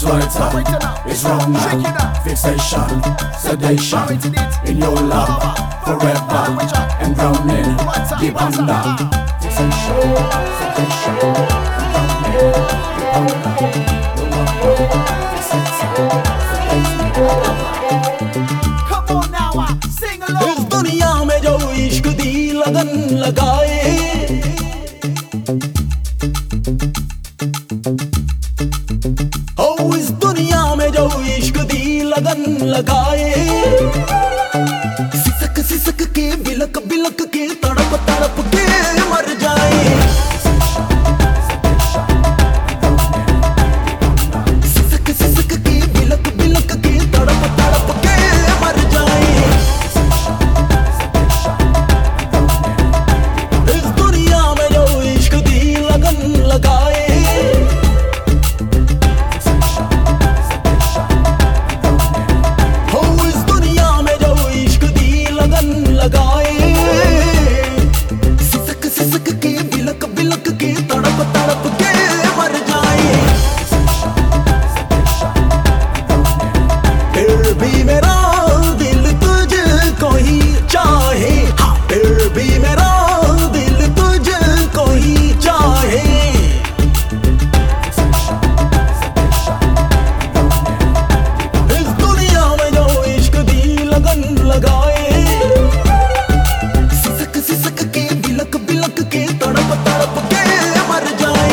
right it's wrong now. Fixation, sedation, in your love, forever, and drowning, deep under. Fixation, sedation, and drowning, deep under. Come on now, sing along. इस दुनिया में जो इश्क दी लगन लगाए, ओ इस दुनिया में जो इश्क दी लगन लगाए, सिसक सिसक के बिलक बिलक के तड़प तड़प के मर जाए। सिसक सिसक के बिलक बिलक के तड़प तड़प के मर जाए। इस दुनिया में जो इश्क दी लगन लगाए, लगाए, सिसक सिसक के बिलक बिलक के तड़प तड़प के मर जाए। फिर भी मेरा दिल तुझको ही चाहे, हाँ फिर भी मेरा दिल तुझको ही चाहे। इस दुनिया में जो इश्क दी लगन लगाए, के तड़प तड़प के मर जाए।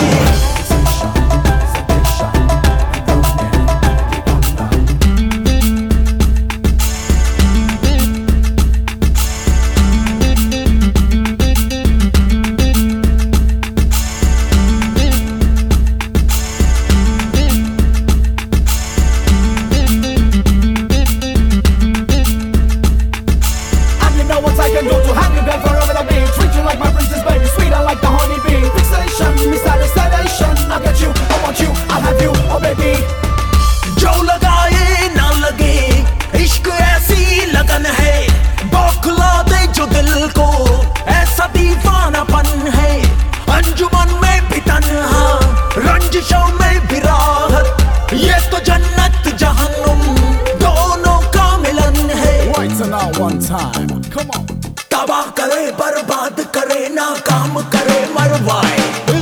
And you know what I can do to have you there forever and be, treat you like my princess baby, sweeter like the honey bee. Fixation, misadaptation, I get you, I want you, I'll have you, oh baby. जो लगाए ना लगे, इश्क ऐसी लगन है, बौखला दे जो दिल को, ऐसा दीवानापन है। अंजुमन में भी तन्हा, रंजिशों में भी राहत, ये तो जन्नत जहन्नुम दोनों का मिलन है। Right now, one time, come on. तबाह करे बर्बाद करे, नाकाम करे मरवाए।